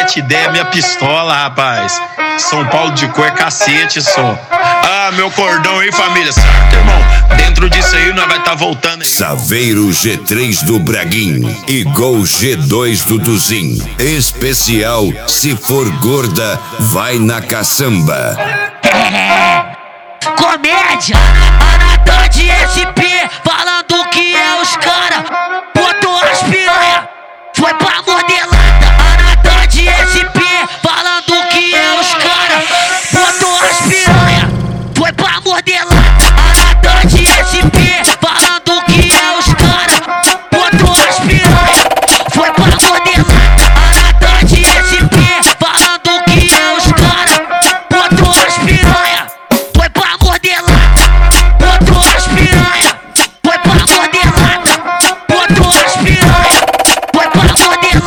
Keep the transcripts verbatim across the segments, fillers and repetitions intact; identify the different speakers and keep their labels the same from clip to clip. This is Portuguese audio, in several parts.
Speaker 1: sete dez é minha pistola, rapaz. São Paulo de cor é cacete só. Ah, meu cordão, hein, família? Certo, irmão? Dentro disso aí, nós vai tá voltando aí.
Speaker 2: Saveiro G três do Braguinho e Gol G dois do Duzin. Especial Se For Gorda, Vai na Caçamba.
Speaker 3: Comédia, Anatã de S P, falando que é os cara. Botou as piranha, foi pra modelada. Anatã de S P, falando que é os cara. Botou as piranha, foi pra modelada. Anatã de S P, falando que é os cara. Botou as piranha, foi pra modelada. Anatã de S P, falando que é os cara. Botou as piranha, foi pra modelada. Botou as piranha, foi pra modelada. Botou as piranha, foi pra modelada.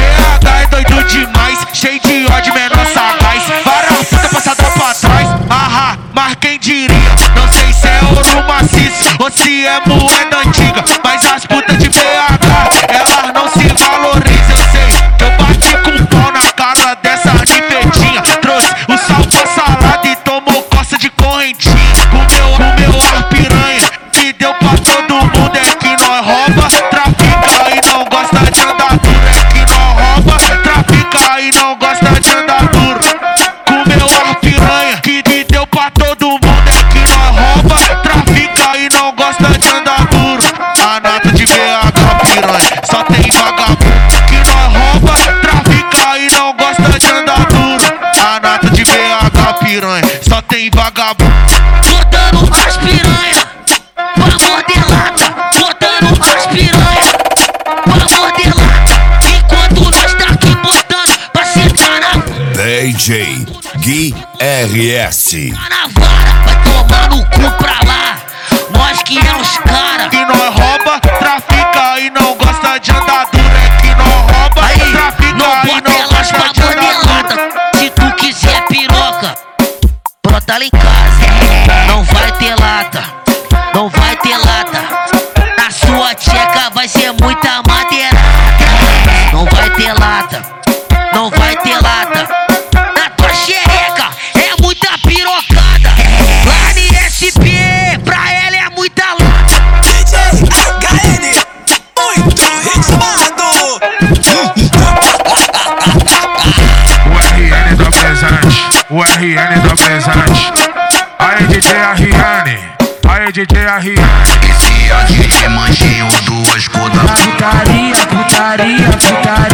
Speaker 4: B H é doido demais, cheio de ódio, menor sagaz. Várias puta passada pra trás, ahá, mas quem diria? Não sei se é ouro maciço ou se é moeda antiga, mas as putas de B H, elas não se valorizam. Eu sei, eu bati com pau na cara dessa nipetinha. Trouxe o sal pra salada e tomou coça de correntinha. Comeu, comeu a piranha, que deu pra todo mundo. É que nós rouba, trafica e não gosta de andar duro. É que nós rouba, trafica e não gosta de andar duro. Comeu a piranha, que deu pra todo mundo. É que nós rouba, trafica e não gosta de andar duro. A nata de B H piranha, só tem vagabundo. Que nós rouba, trafica e não gosta de andar duro. A nata de B H piranha, só tem vagabundo.
Speaker 3: Botando as piranha, pra modelada. Botando as piranha, pra modelada. Enquanto nós tá aqui botando pra sentar na
Speaker 2: D J Gui R S.
Speaker 3: na vara, vai tomar no cu pra lá. Nós que é os cara.
Speaker 4: Que nós rouba, trafica e não gosta de andar duro. É que nós rouba,
Speaker 3: Aí,
Speaker 4: trafica
Speaker 3: não
Speaker 4: e
Speaker 3: bota
Speaker 4: não
Speaker 3: elas
Speaker 4: gosta
Speaker 3: pra
Speaker 4: de andar
Speaker 3: modelada.
Speaker 4: duro.
Speaker 3: Se tu quiser piroca, brota lá em casa. Não vai ter lata, não vai ter lata. Na sua tcheca vai ser muita madeirada. Não vai ter lata, não vai ter lata. Na tua xereca é muita pirocada. Lá no S P, pra ela é muita lata.
Speaker 5: D J H N, muito ritmado.
Speaker 4: O R N do presente, o R N do presente. Aí D J R N, aí D J R N.
Speaker 5: Esse aqui é manchinho, duas codas.
Speaker 6: Putaria, putaria, putaria.